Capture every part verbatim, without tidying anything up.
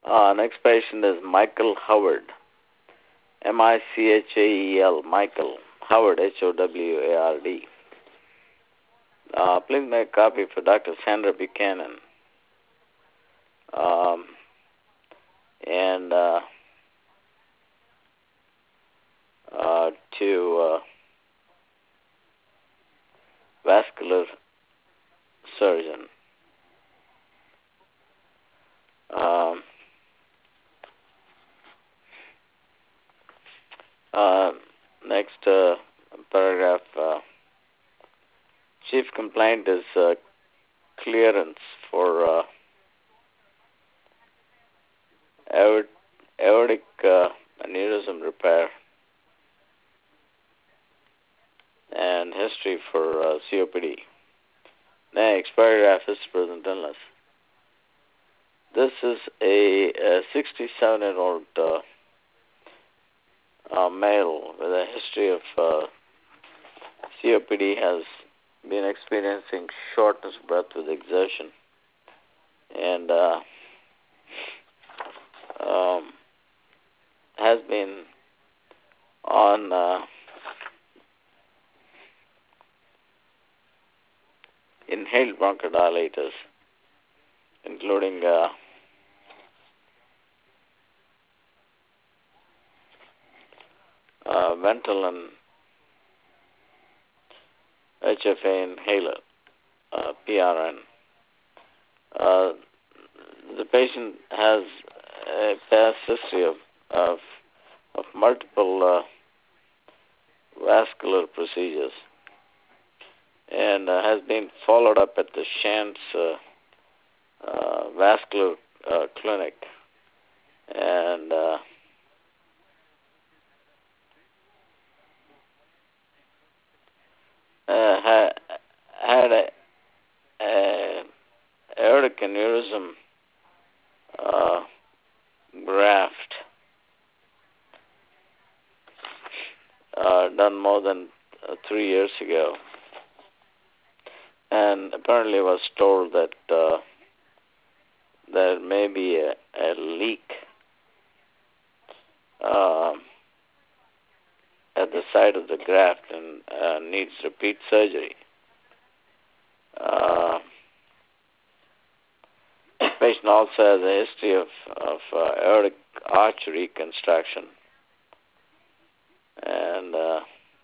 Uh, next patient is Michael Howard, M I C H A E L, Michael Howard, H O W A R D. Uh, please make a copy for Doctor Sandra Buchanan. Um, and uh, uh, to uh, vascular surgeon. Um, uh, next uh, paragraph. Uh, chief complaint is uh, clearance for uh, aort- aortic uh, aneurysm repair and history for uh, C O P D. Next paragraph is present illness. This is a, a sixty-seven-year-old uh, uh, male with a history of uh, C O P D, has been experiencing shortness of breath with exertion, and uh, um, has been on uh, inhaled bronchodilators, including uh, uh, Ventolin H F A inhaler, uh, P R N. Uh, the patient has a past history of, of, of multiple uh, vascular procedures, and uh, has been followed up at the Shands uh, uh, Vascular uh, Clinic, and uh, uh, ha- had a, a aortic aneurysm uh, graft uh, done more than uh, three years ago, and apparently was told that uh, there may be a, a leak uh, at the site of the graft and uh, needs repeat surgery. Uh, the patient also has a history of, of uh, aortic arch reconstruction, and uh,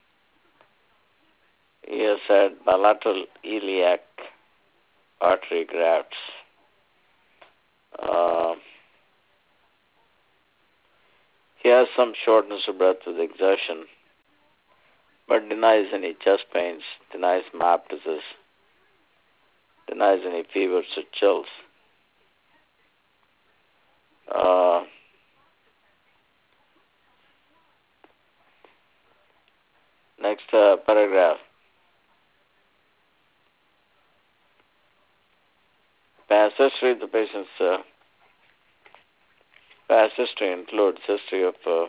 he has had bilateral iliac artery grafts. Uh, he has some shortness of breath with exertion, but denies any chest pains, denies myoptosis, denies any fevers or chills. Uh, next uh, paragraph. Past history. The patient's uh, past history includes history of uh,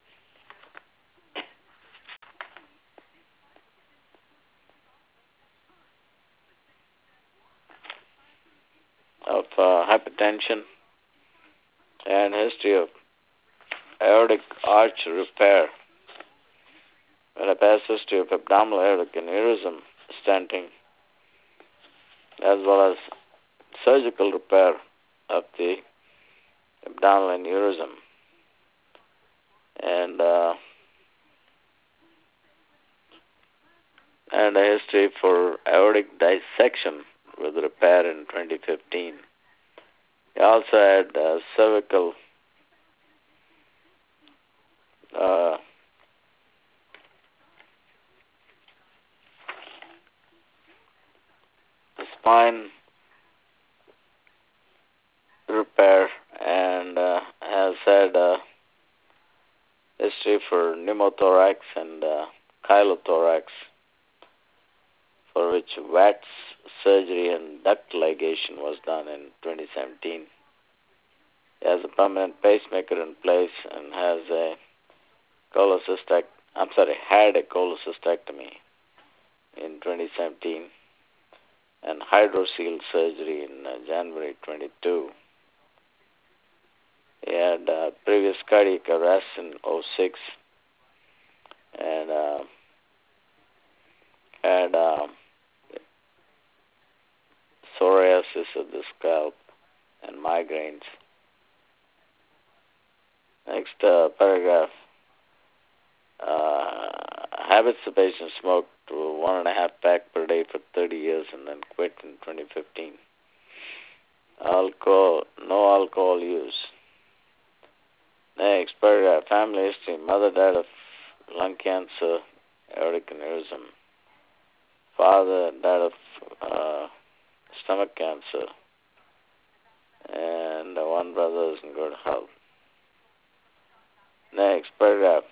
of uh, hypertension and history of aortic arch repair, and a past history of abdominal aortic aneurysm stenting, as well as surgical repair of the abdominal aneurysm, and uh, and a history for aortic dissection with repair in twenty fifteen. He also had uh, cervical uh, spine repair, and uh, has had uh, history for pneumothorax and uh, chylothorax, for which W A T S surgery and duct ligation was done in twenty seventeen. He has a permanent pacemaker in place and has a cholecystect. I'm sorry, had a cholecystectomy in twenty seventeen and hydrocele surgery in uh, January twenty-two. previous cardiac arrest in oh six, and uh, had um, psoriasis of the scalp and migraines. Next uh, paragraph. Uh, habits: the patient smoked one and a half pack per day for thirty years and then quit in twenty fifteen. Alcohol, no alcohol use. Next paragraph. Family history: mother died of lung cancer, aortic aneurysm. Father died of uh, stomach cancer, and one brother is in good health. Next paragraph.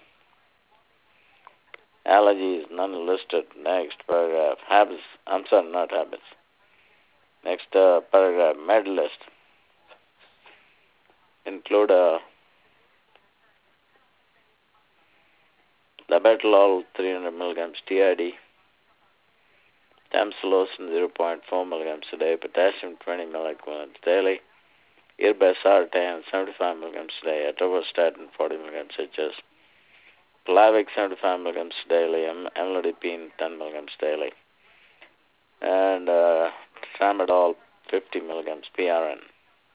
Allergies, none listed. Next paragraph. Habits. I'm sorry, not habits. Next uh, paragraph. Med list. Include uh, labetalol three hundred milligrams T I D, tamsulosin zero point four milligrams a day, potassium twenty milligrams daily, irbesartan seventy-five milligrams a day, atorvastatin forty milligrams H S, Plavix seventy-five milligrams daily, amlodipine ten milligrams daily, and uh, tramadol fifty milligrams P R N.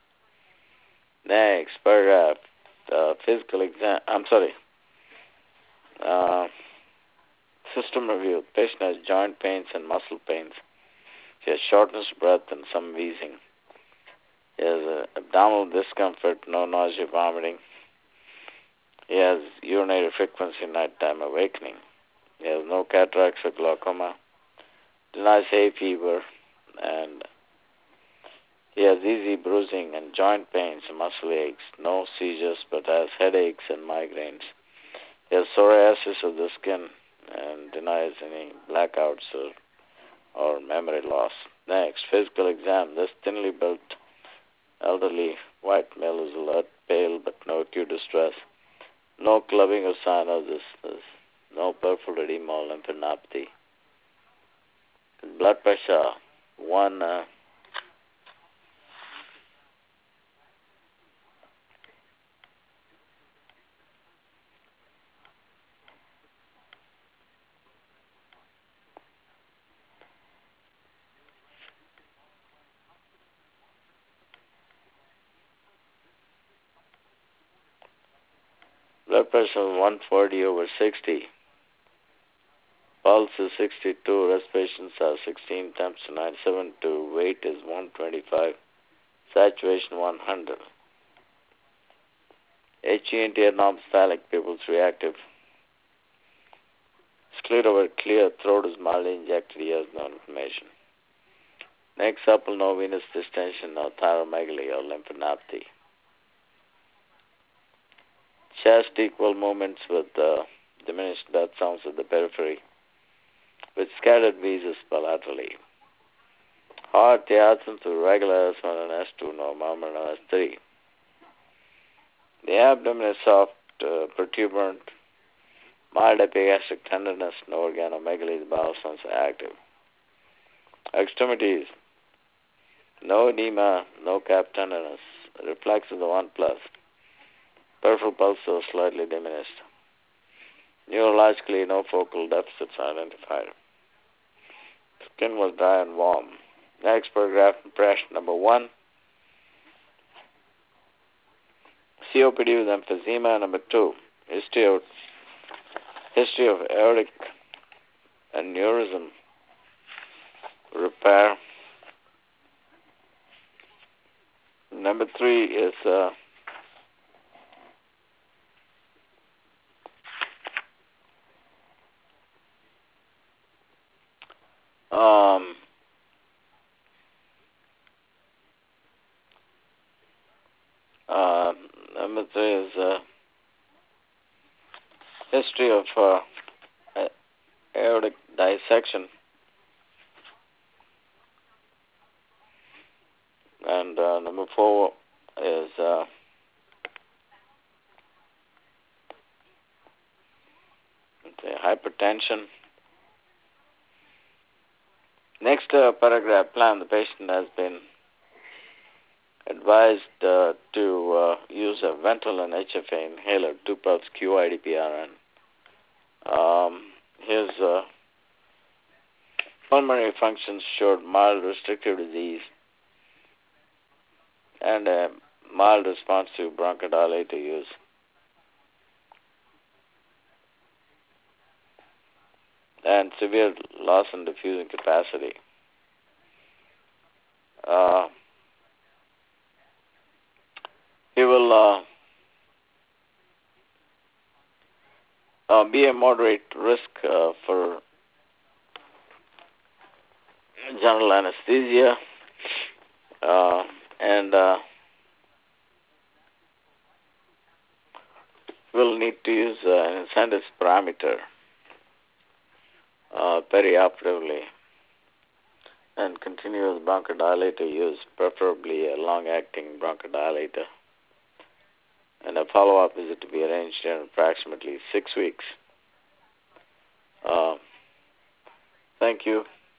Next paragraph. Uh, physical exam. I'm sorry. Uh, system review. The patient has joint pains and muscle pains. He has shortness of breath and some wheezing. He has uh, abdominal discomfort, no nausea, vomiting. He has urinary frequency, nighttime awakening. He has no cataracts or glaucoma. Denies hay fever, and he has easy bruising and joint pains and muscle aches. No seizures, but has headaches and migraines. He has psoriasis of the skin and denies any blackouts or, or memory loss. Next, physical exam. This thinly built elderly white male is alert, pale, but no acute distress. No clubbing or sign of this. this no peripheral edema or lymphadenopathy. Blood pressure, one uh, blood pressure one forty over sixty. Pulse is sixty-two. Respirations are sixteen temps to ninety-seven. To weight is one twenty-five. Saturation one hundred. H E N T anormophthalmic, pupils reactive. Scleroid clear, throat is mildly injected, he has no inflammation. Next, supple, no venous distension, no thyromegaly or lymphadenopathy. Chest equal movements with uh, diminished breath sounds at the periphery, with scattered wheezes bilaterally. Heart, the absence of regular S one and S two, no murmur, no S three. The abdomen is soft, uh, protuberant, mild epigastric tenderness, no organomegaly, the bowel sounds are active. Extremities, no edema, no cap tenderness, reflex of the one plus. Peripheral pulse is slightly diminished. Neurologically, no focal deficits identified. Skin was dry and warm. Next paragraph, impression number one. C O P D with emphysema. Number two, history of, history of aortic aneurysm repair. Number three is uh, um, uh, number three is uh, history of uh, aortic dissection. And uh, number four is uh, okay, hypertension. Next uh, paragraph, plan. The patient has been advised advised uh, to uh, use a Ventolin H F A inhaler, two puffs Q I D P R N. Um, his uh, pulmonary functions showed mild restrictive disease and a mild response to bronchodilator use. And severe loss in diffusing capacity. Uh, he will uh, uh, be a moderate risk uh, for general anesthesia, uh, and uh, will need to use uh, an Insandis parameter uh, perioperatively, and continuous bronchodilator use, preferably a long-acting bronchodilator, and a follow-up visit to be arranged in approximately six weeks. Uh, thank you.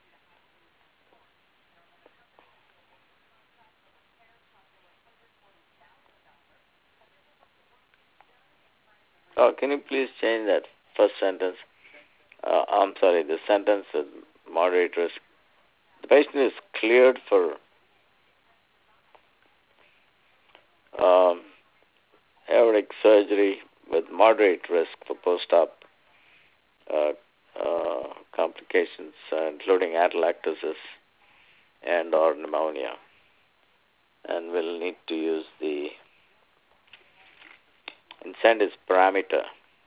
Oh, can you please change that first sentence? Uh, I'm sorry, the sentence is moderate risk. The patient is cleared for um, aortic surgery with moderate risk for post-op uh, uh, complications, uh, including atelectasis and or pneumonia, and will need to use the Insandis parameter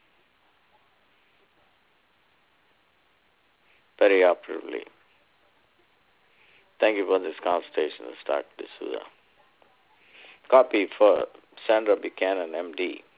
perioperatively. Thank you for this consultation, Doctor D'Souza. Copy for Sandra Buchanan, M D.